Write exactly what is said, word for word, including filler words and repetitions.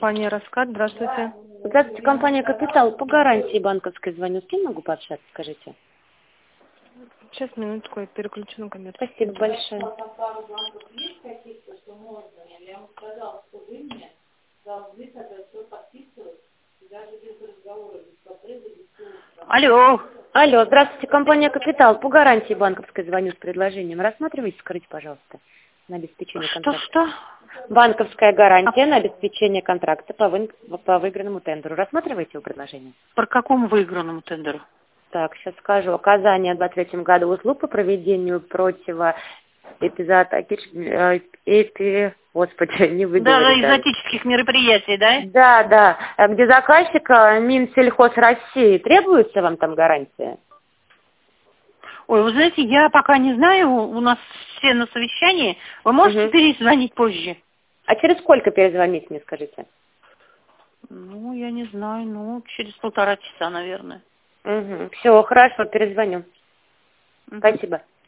Компания «Раскат», здравствуйте. Здравствуйте, компания «Капитал». По гарантии банковской звоню. С кем могу пообщаться, скажите? Сейчас, минутку, я переключу на коммерцию. Спасибо большое. Алло. Алло, здравствуйте, компания «Капитал». По гарантии банковской звоню с предложением. Рассматривайте, скажите, пожалуйста, на обеспечение контракта. Что-что? Банковская гарантия на обеспечение контракта по, вы... по выигранному тендеру. Рассматриваете его предложение? По какому выигранному тендеру? Так, сейчас скажу. Оказание в двадцать третьем году услуг по проведению противоэпизоотики... Эпи... Господи, не Да, выговорю. да, экзотических мероприятий, да? Да, да. Где заказчик Минсельхоз России. Требуется вам там гарантия? Ой, вы знаете, я пока не знаю, у нас все на совещании. Вы можете Угу. перезвонить позже? А через сколько перезвонить мне, скажите? Ну, я не знаю, ну, через полтора часа, наверное. Угу. Все, хорошо, перезвоню. Угу. Спасибо.